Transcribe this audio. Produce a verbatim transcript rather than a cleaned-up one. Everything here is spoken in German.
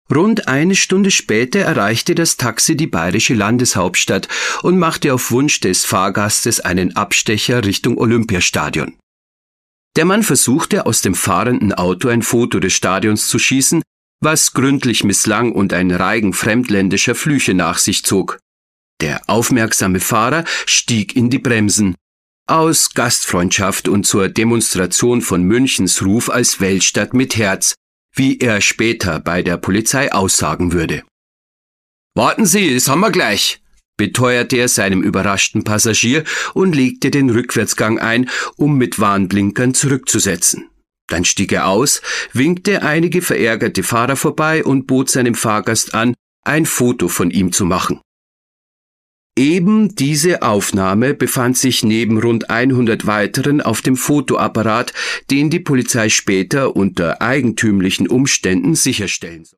Rund eine Stunde später erreichte das Taxi die bayerische Landeshauptstadt und machte auf Wunsch des Fahrgastes einen Abstecher Richtung Olympiastadion. Der Mann versuchte, aus dem fahrenden Auto ein Foto des Stadions zu schießen, was gründlich misslang und ein Reigen fremdländischer Flüche nach sich zog. Der aufmerksame Fahrer stieg in die Bremsen. Aus Gastfreundschaft und zur Demonstration von Münchens Ruf als Weltstadt mit Herz, wie er später bei der Polizei aussagen würde. »Warten Sie, das haben wir gleich«, beteuerte er seinem überraschten Passagier und legte den Rückwärtsgang ein, um mit Warnblinkern zurückzusetzen. Dann stieg er aus, winkte einige verärgerte Fahrer vorbei und bot seinem Fahrgast an, ein Foto von ihm zu machen. Eben diese Aufnahme befand sich neben rund hundert weiteren auf dem Fotoapparat, den die Polizei später unter eigentümlichen Umständen sicherstellen soll.